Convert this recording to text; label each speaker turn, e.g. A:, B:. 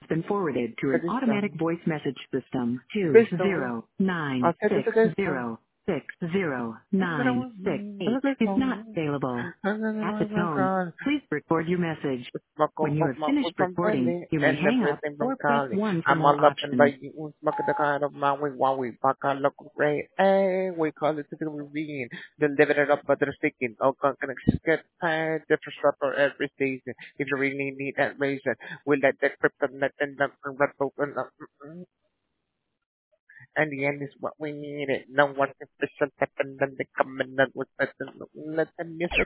A: been forwarded to an automatic
B: System.
A: voice message system. Two
B: System.
A: zero nine
B: I said
A: six
B: it's a system.
A: zero 609688 is not
B: I'm
A: available. At the
B: my
A: tone,
B: God.
A: please record your message.
B: Smoke
A: When you
B: of
A: have
B: my
A: finished
B: food from
A: recording,
B: Philly
A: you may
B: and
A: hang up
B: everything from
A: or press
B: Cali.
A: 1 for
B: I'm all
A: more
B: up and
A: options.
B: like you smoke the kind of my way while we back on look great. Hey, we call it to the ravine. Deliver it up but they're sticking. Oh, gonna get tired, different stuff for every season. If you really need that reason, we let that kryptonite and the open up. And the end is what we needed. No one efficient, and then they come in with let the music